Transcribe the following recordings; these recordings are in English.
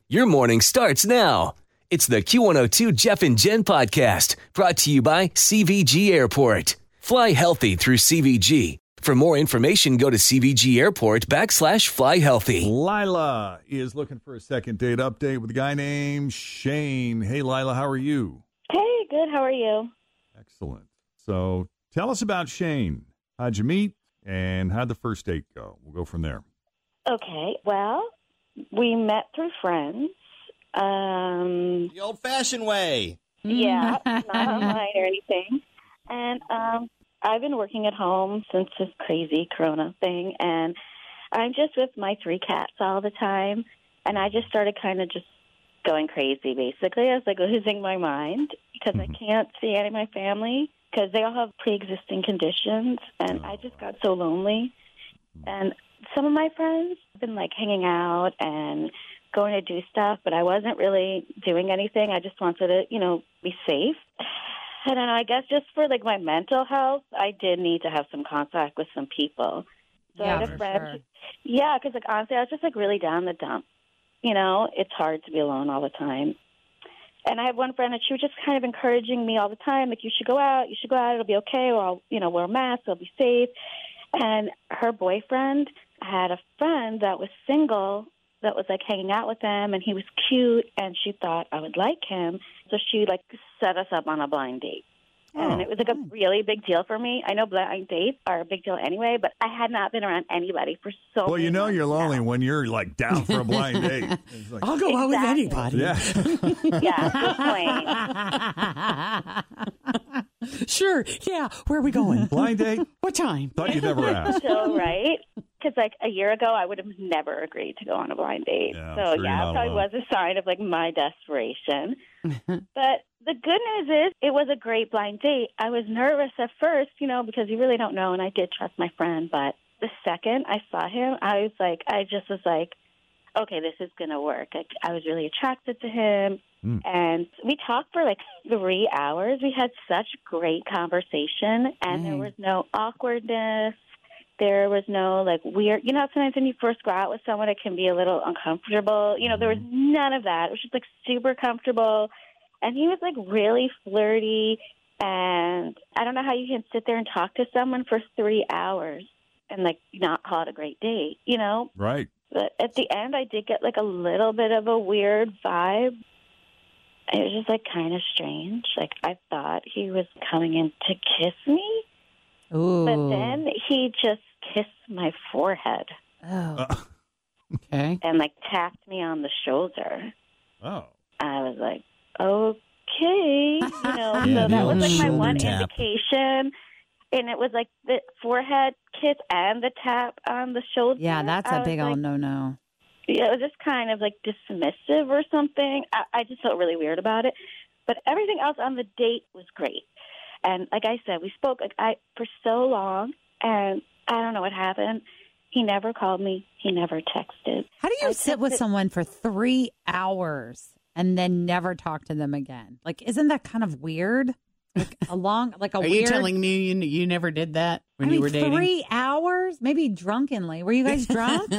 Your morning starts now. It's the Q102 Jeff and Jen podcast brought to you by CVG Airport. Fly healthy through CVG. For more information, go to CVG Airport /fly healthy. Lila is looking for a second date update with a guy named Shane. Hey, Lila, how are you? Hey, good. How are you? Excellent. So tell us about Shane. How'd you meet and how'd the first date go? We'll go from there. Okay. Well, we met through friends. The old-fashioned way. Yeah, not online or anything. And I've been working at home since this crazy corona thing, and I'm just with my 3 cats all the time, and I just started kind of just going crazy, basically. I was like losing my mind because I can't see any of my family because they all have pre-existing conditions, and I just got so lonely. And some of my friends have been like hanging out and going to do stuff, but I wasn't really doing anything. I just wanted to, be safe. I don't know, I guess just for like my mental health, I did need to have some contact with some people. So I had a friend. Sure. Yeah, because like honestly, I was just like really down the dump. It's hard to be alone all the time. And I have one friend that she was just kind of encouraging me all the time, like, you should go out, it'll be okay, or I'll, wear a mask, I'll be safe. And her boyfriend had a friend that was single that was like hanging out with them, and he was cute, and she thought I would like him. So she like set us up on a blind date. And it was like a really big deal for me. I know blind dates are a big deal anyway, but I had not been around anybody for so long. Well, you're lonely when you're like down for a blind date. It's like, I'll go out with anybody. yeah. Yeah, good point. Sure. Yeah. Where are we going? Blind date? What time? Thought you'd never ask. So, right? Because like a year ago, I would have never agreed to go on a blind date. Yeah, So, I'm sure yeah, you're it not probably alone. was a sign of like my desperation. But the good news is it was a great blind date. I was nervous at first, because you really don't know, and I did trust my friend. But the second I saw him, I just was like, okay, this is going to work. I was really attracted to him. And we talked for like 3 hours. We had such great conversation, and there was no awkwardness. There was no like weird, sometimes when you first go out with someone, it can be a little uncomfortable. There was none of that. It was just like super comfortable. And he was like really flirty. And I don't know how you can sit there and talk to someone for 3 hours and like not call it a great date, Right. But at the end, I did get like a little bit of a weird vibe. It was just like kind of strange. Like I thought he was coming in to kiss me. Ooh. But then he just kissed my forehead. Oh. Okay. And like tapped me on the shoulder. Oh. I was like, okay, Yeah, so the that old was like my shoulder one tap. indication. And it was like the forehead kiss and the tap on the shoulder. Yeah, that's I a was big like, old no-no. Yeah, it was just kind of like dismissive or something. I just felt really weird about it. But everything else on the date was great. And like I said, we spoke for so long, and I don't know what happened. He never called me. He never texted. How do you I sit with texted- someone for 3 hours and then never talk to them again? Like, isn't that kind of weird? Like a Are weird. you telling me you never did that when you were dating? 3 hours? Maybe drunkenly. Were you guys drunk?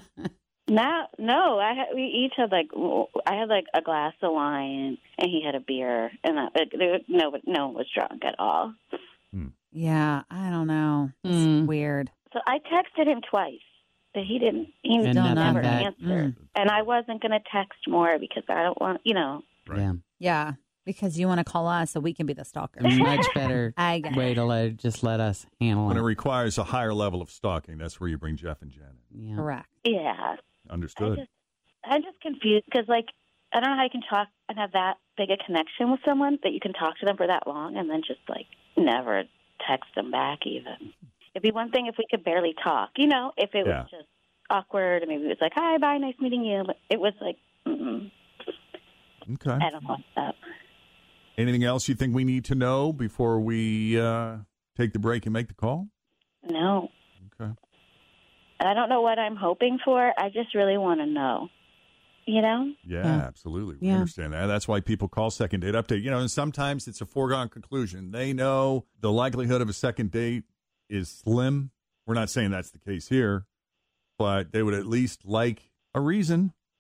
No. We each had I had like a glass of wine, and he had a beer, and no one was drunk at all. Yeah, I don't know. It's weird. So I texted him twice, but he didn't. He And never nothing back. answered, and I wasn't going to text more because I don't want, Right. Yeah. Yeah, because you want to call us so we can be the stalker. Much better I get way to let us handle When it it. requires a higher level of stalking, that's where you bring Jeff and Jen in. Yeah. Correct. Yeah. Understood. I'm just confused because, like, I don't know how you can talk and have that big a connection with someone that you can talk to them for that long and then just, like, never text them back even. It'd be one thing if we could barely talk, if it was just awkward and maybe it was like, hi, bye, nice meeting you. But it was like, Okay. I don't want that. Anything else you think we need to know before we take the break and make the call? No. Okay. I don't know what I'm hoping for. I just really want to know, Yeah, Yeah. absolutely. We Yeah. understand that. That's why people call second date update. And sometimes it's a foregone conclusion. They know the likelihood of a second date is slim. We're not saying that's the case here, but they would at least like a reason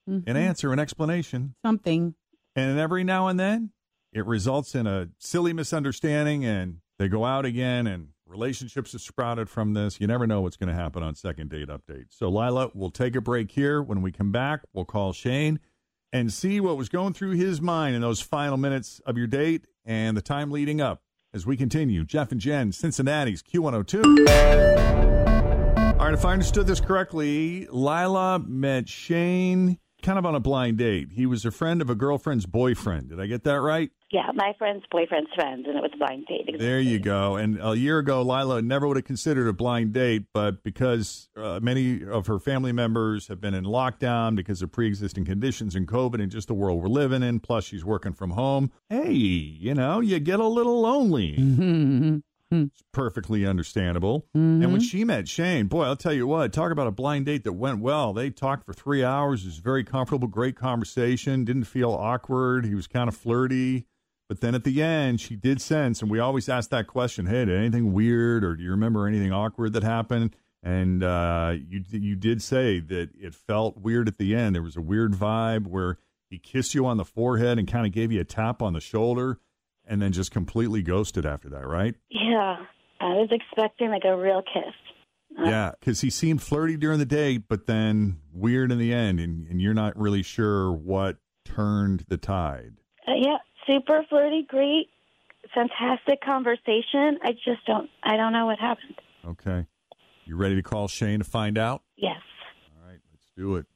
an answer, an explanation. Something. And every now and then, it results in a silly misunderstanding, and they go out again, and relationships have sprouted from this. You never know what's going to happen on Second Date Update. So, Lila, we'll take a break here. When we come back, we'll call Shane and see what was going through his mind in those final minutes of your date and the time leading up as we continue. Jeff and Jen, Cincinnati's Q102. All right, if I understood this correctly, Lila met Shane kind of on a blind date. He was a friend of a girlfriend's boyfriend. Did I get that right? Yeah, my friend's boyfriend's friend, and it was a blind date. Exactly. There you go. And a year ago, Lila never would have considered a blind date, but because many of her family members have been in lockdown because of pre-existing conditions and COVID and just the world we're living in, plus she's working from home, hey, you know, you get a little lonely. It's perfectly understandable. And when she met Shane, boy, I'll tell you what, talk about a blind date that went well. They talked for 3 hours. It was very comfortable, great conversation, didn't feel awkward. He was kind of flirty. But then at the end, she did sense, and we always ask that question, hey, did anything weird or do you remember anything awkward that happened? And you did say that it felt weird at the end. There was a weird vibe where he kissed you on the forehead and kind of gave you a tap on the shoulder and then just completely ghosted after that, right? Yeah, I was expecting like a real kiss. Yeah, because he seemed flirty during the date, but then weird in the end, and you're not really sure what turned the tide. Yeah, super flirty, great, fantastic conversation. I don't know what happened. Okay. You ready to call Shane to find out? Yes. All right, let's do it.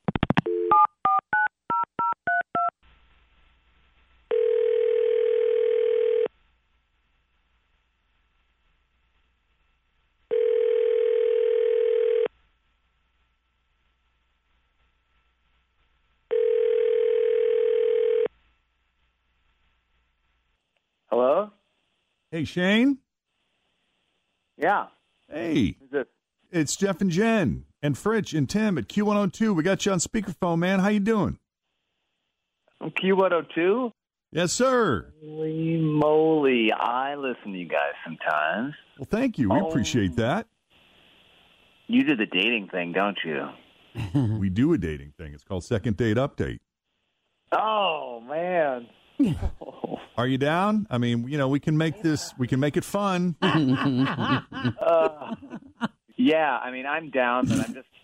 Hello? Hey, Shane. Yeah. Hey. Who's this? It's Jeff and Jen and Fritch and Tim at Q102. We got you on speakerphone, man. How you doing? I'm Q102? Yes, sir. Holy moly. I listen to you guys sometimes. Well, thank you. We appreciate that. You do the dating thing, don't you? We do a dating thing. It's called Second Date Update. Oh, man. Are you down? I mean, you know, we can make it fun. Yeah, I mean, I'm down, but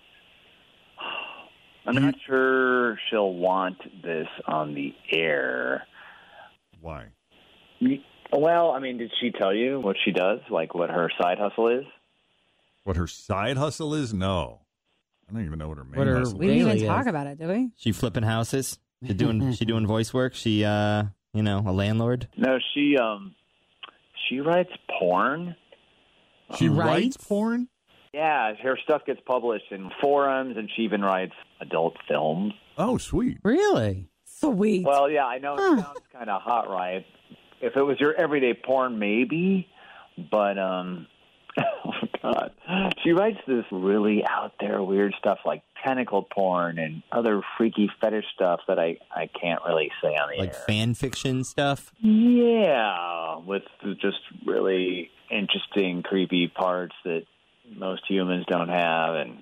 I'm not sure she'll want this on the air. Why? Well, I mean, did she tell you what she does? Like what her side hustle is? What her side hustle is? No. I don't even know what her main What her hustle We is. didn't even Really talk is. about it, did we? She flipping houses. She doing voice work. She a landlord. No, she writes porn. She writes Writes? porn? Yeah, her stuff gets published in forums, and she even writes adult films. Oh, sweet. Really? Sweet. Well, yeah, I know it sounds kind of hot, right? If it was your everyday porn, maybe. But, oh, God. She writes this really out there weird stuff like tentacle porn and other freaky fetish stuff that I can't really say on the Like air. fan fiction stuff. Yeah, with just really interesting, creepy parts that most humans don't have. And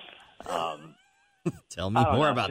Tell me I don't more know. about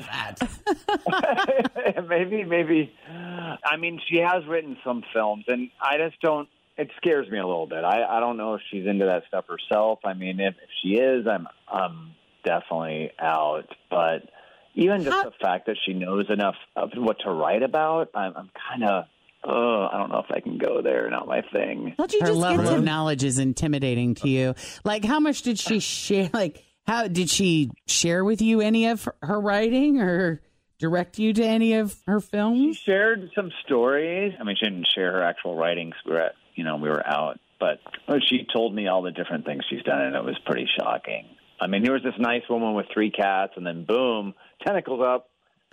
that. maybe. I mean, she has written some films, and I just don't. It scares me a little bit. I don't know if she's into that stuff herself. I mean, if she is, I'm definitely out. But even just the fact that she knows enough of what to write about, I'm kind of. Oh, I don't know if I can go there. Not my thing. Don't you Her just get level to of knowledge is intimidating to you. Like, how much did she share? Like, how did she share with you any of her writing or direct you to any of her She films? shared some stories. I mean, she didn't share her actual writings. We were out, but she told me all the different things she's done, and it was pretty shocking. I mean, there was this nice woman with 3 cats, and then boom, tentacles up.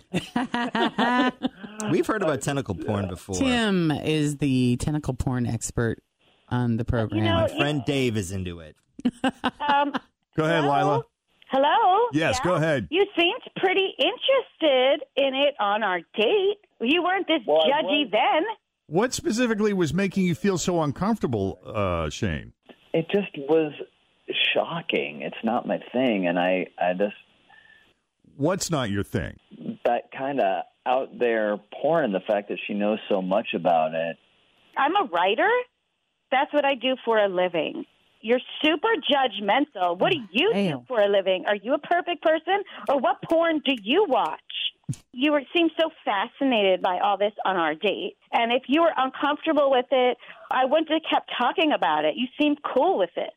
We've heard about tentacle porn before. Tim is the tentacle porn expert on the program. You know, My friend Dave is into it. Go ahead, Hello? Lila. Hello? Yes, Yeah? go ahead. You seemed pretty interested in it on our date. You weren't this Well, I judgy was. then. What specifically was making you feel so uncomfortable, Shane? It just was shocking. It's not my thing, and I just What's not your thing? That kind of out there porn, the fact that she knows so much about it. I'm a writer. That's what I do for a living. You're super judgmental. What do you do for a living? Are you a perfect person? Or what porn do you watch? You seem so fascinated by all this on our date. And if you were uncomfortable with it, I wouldn't have kept talking about it. You seemed cool with it.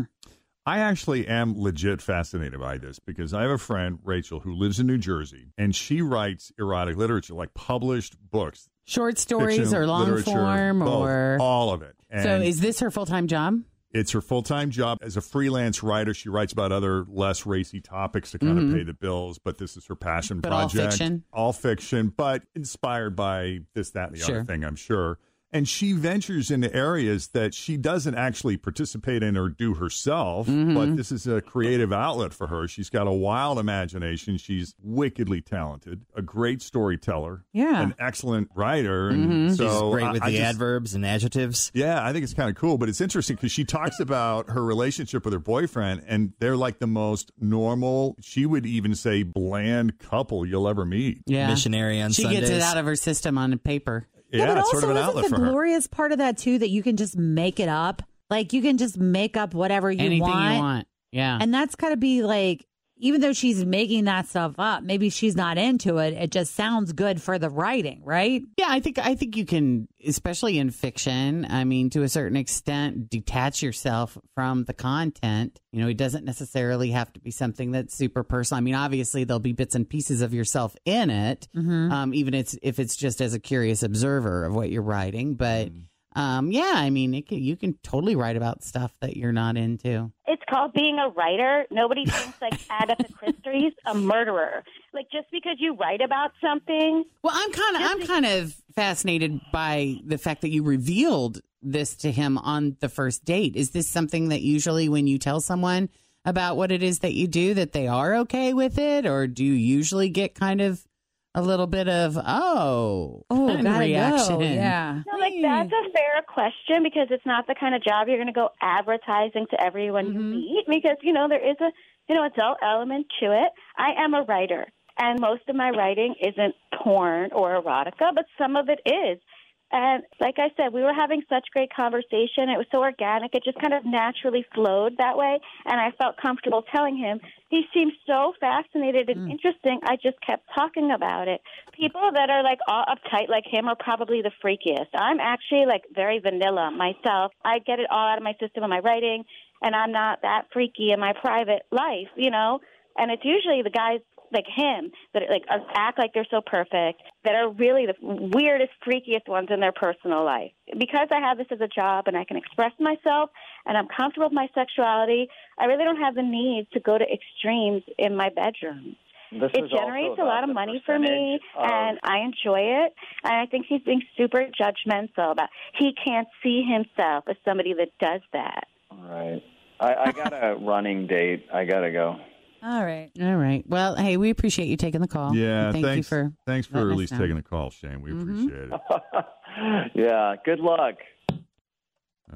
I actually am legit fascinated by this because I have a friend, Rachel, who lives in New Jersey, and she writes erotic literature, like published books. Short stories fiction, or long literature, form both, or all of it. And so is this her full-time job? it's her full-time job. As a freelance writer, she writes about other less racy topics to kind of pay the bills, but this is her passion But project. all fiction, but inspired by this, that, and the Sure. other thing, I'm sure. And she ventures into areas that she doesn't actually participate in or do herself, but this is a creative outlet for her. She's got a wild imagination. She's wickedly talented, a great storyteller, an excellent writer. And so She's great with I the just- adverbs and adjectives. Yeah, I think it's kind of cool, but it's interesting because she talks about her relationship with her boyfriend, and they're like the most normal, she would even say bland couple you'll ever meet. Yeah. Missionary on She Sundays. gets it out of her system on paper. Yeah, but it's also sort of an outlet isn't for the her. glorious part of that too that you can just make it up? Like you can just make up whatever you Anything want. you want. Yeah. And that's got to be like, even though she's making that stuff up, maybe she's not into it. It just sounds good for the writing, right? Yeah, I think you can, especially in fiction, I mean, to a certain extent, detach yourself from the content. You know, it doesn't necessarily have to be something that's super personal. I mean, obviously, there'll be bits and pieces of yourself in it, even if it's just as a curious observer of what you're writing. But yeah, I mean, you can totally write about stuff that you're not into. It's called being a writer. Nobody thinks like Agatha Christie's a murderer. Like just because you write about something. Well, I'm kind of fascinated by the fact that you revealed this to him on the first date. Is this something that usually when you tell someone about what it is that you do, that they are okay with it? Or do you usually get kind of a little bit of, kind of reaction? Go. Yeah. No, like that's a fair question because it's not the kind of job you're going to go advertising to everyone you meet because, there is a, adult element to it. I am a writer and most of my writing isn't porn or erotica, but some of it is. And like I said, we were having such great conversation. It was so organic. It just kind of naturally flowed that way. And I felt comfortable telling him. He seemed so fascinated and interesting. I just kept talking about it. People that are like all uptight like him are probably the freakiest. I'm actually like very vanilla myself. I get it all out of my system in my writing, and I'm not that freaky in my private life, And it's usually the guys like him that like act like they're so perfect that are really the weirdest, freakiest ones in their personal life. Because I have this as a job and I can express myself and I'm comfortable with my sexuality, I really don't have the need to go to extremes in my bedroom. It generates a lot of money for me, and I enjoy it. And I think he's being super judgmental about he can't see himself as somebody that does that. All right. I got a running date. I got to go. All right. Well, hey, we appreciate you taking the call. Yeah, And thanks for at letting us least know. taking the call, Shane. We appreciate it. Yeah, good luck. All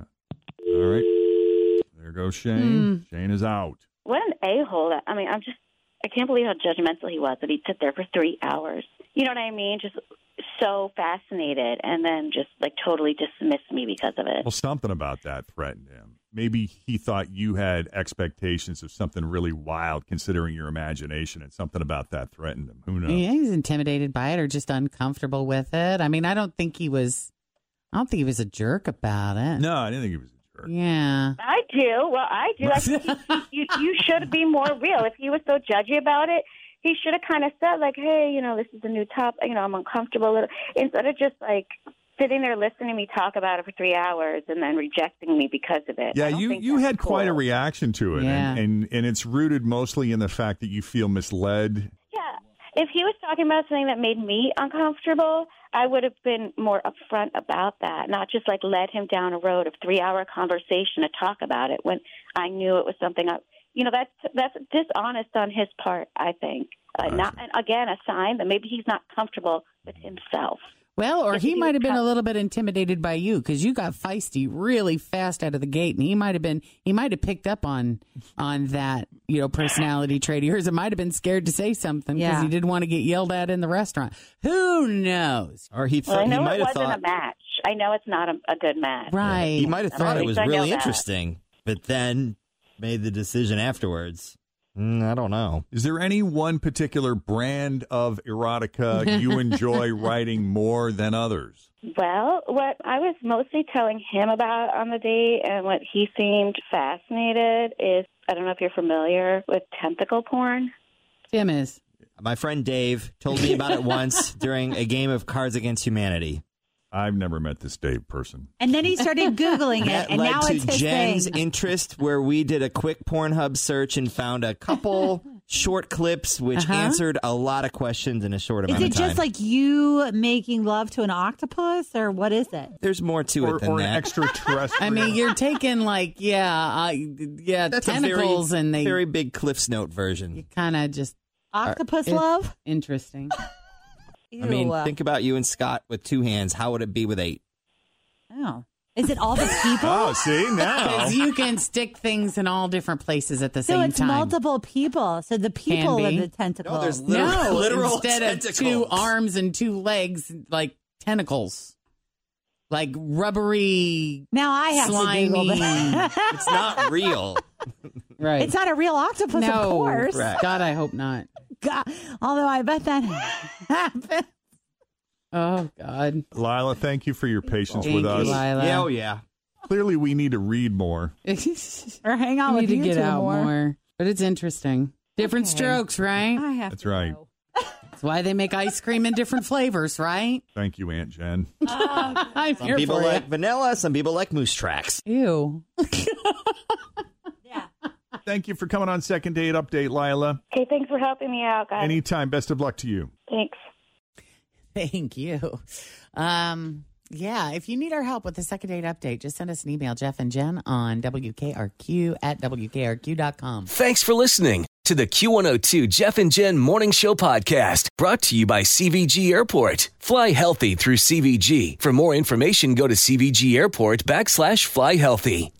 right. There goes Shane. Shane is out. What an a-hole. I mean, I can't believe how judgmental he was that he'd sit there for 3 hours. You know what I mean? Just so fascinated and then just like totally dismissed me because of it. Well, something about that threatened him. Maybe he thought you had expectations of something really wild considering your imagination, and something about that threatened him. Who knows? Yeah, he's intimidated by it or just uncomfortable with it. I mean, I don't think he was a jerk about it. No, I didn't think he was a jerk. Yeah. I do. Well, I do. I think you should be more real. If he was so judgy about it, he should have kind of said, like, hey, this is a new topic. I'm uncomfortable. Instead of just, like, sitting there listening to me talk about it for 3 hours and then rejecting me because of it. Yeah, you had quite a reaction to it, Yeah. and it's rooted mostly in the fact that you feel misled. Yeah. If he was talking about something that made me uncomfortable, I would have been more upfront about that, not just like led him down a road of 3-hour conversation to talk about it when I knew it was something that's dishonest on his part, I think. And again, a sign that maybe he's not comfortable with himself. Well, or If he he might have been cut- a little bit intimidated by you because you got feisty really fast out of the gate, and he might have picked up on that, personality trait of yours. It might have been scared to say something because Yeah. he didn't want to get yelled at in the restaurant. Who knows? Or he Well, I thought he know might it have wasn't thought a match. I know it's not a good match. Right. he might have thought Right. it was I know really that. interesting, but then made the decision afterwards. I don't know. Is there any one particular brand of erotica you enjoy writing more than others? Well, what I was mostly telling him about on the date and what he seemed fascinated is, I don't know if you're familiar with tentacle porn. Tim is. My friend Dave told me about it once during a game of Cards Against Humanity. I've never met this Dave person. And then he started Googling it, That and led now to it's his Jen's thing. interest, where we did a quick Pornhub search and found a couple short clips which answered a lot of questions in a short Is amount it of time. just like you making love to an octopus, or what is it? There's more to it than Or an that. extraterrestrial. I mean, you're taking That's tentacles, a very, and they very big Cliff's Note version. kind of just Octopus it's love? interesting. Ew. I mean, think about you and Scott with 2 hands. How would it be with 8? Oh. Is it all the people? Oh, see, now. Because you can stick things in all different places at the so same it's time. multiple people. So the people Can of be. the tentacles. No, there's No, literal instead tentacles. of 2 arms and 2 legs, like tentacles, like rubbery. Now I have Slimy. to Google that. It's not real. Right. It's not a real octopus, no, of course. Correct. God, I hope not. God, although I bet that happened. Oh God. Lila, thank you for your patience Thank with you, us. Lila. Yeah, oh, yeah. Clearly, we need to read more. Or hang out We with need you to get two out more. more. But it's interesting. Different Okay. strokes, right? I have That's to right. go. That's why they make ice cream in different flavors, right? Thank you, Aunt Jen. I'm Some here people for like vanilla, some people like moose tracks. you. Ew. Yeah. Thank you for coming on Second Date Update, Lila. Okay, thanks for helping me out, guys. Anytime. Best of luck to you. Thanks. Thank you. Yeah, if you need our help with the Second Date Update, just send us an email, Jeff and Jen, on WKRQ at WKRQ.com. Thanks for listening to the Q102 Jeff and Jen Morning Show podcast, brought to you by CVG Airport. Fly healthy through CVG. For more information, go to CVG Airport /fly healthy.